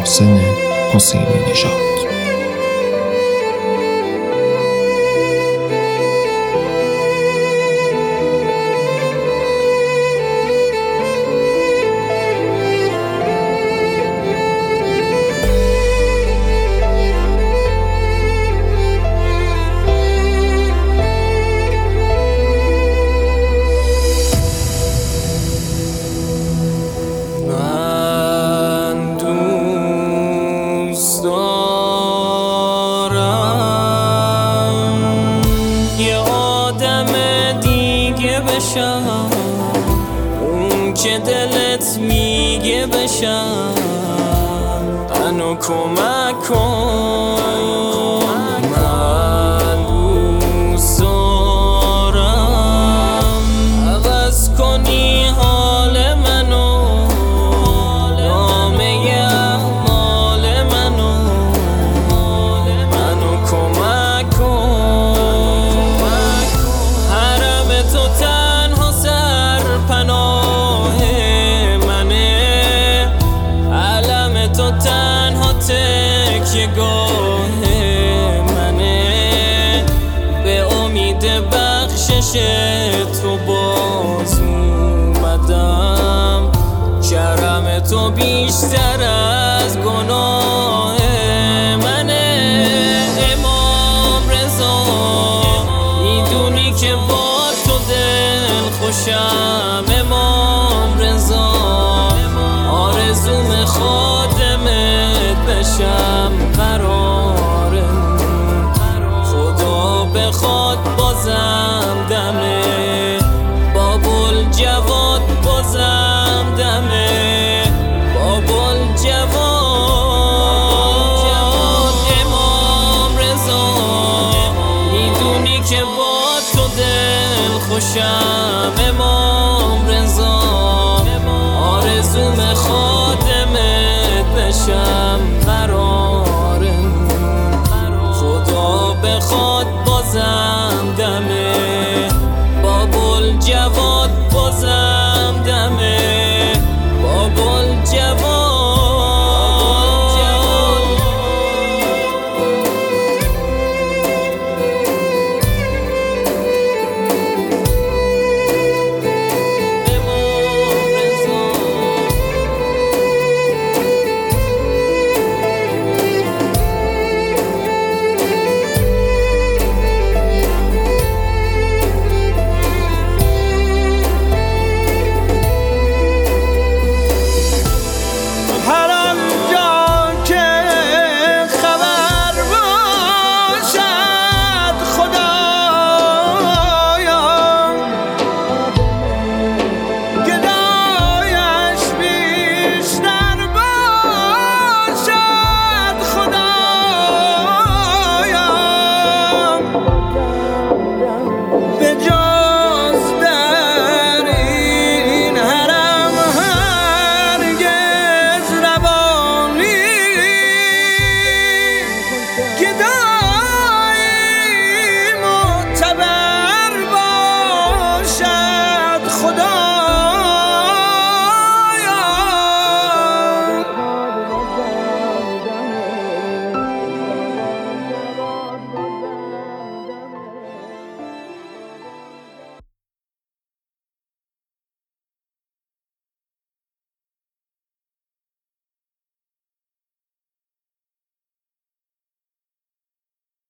محسن حسینی نژاد. بشم اون که دلت میگه بشم، منو کمک کن. من دوست دارم عوض کنی حال منو، نامه اعمال منو کمک کن. حرم تو تنها سرپناه منه، علم تو تنها تکیه‌گاه منه، به امید بخشش تو باز اومدم. کرم تو بیشتر از گناه منه. امام رضا میدونی که با تو دل خوشم، امام رضا آرزوم خادمت بشم. قرارمون خدا بخواد بازم دمه، بابل جواد بازم دمه، بابل جواد. امام رضا میدونی که با تو دل خوشم، امام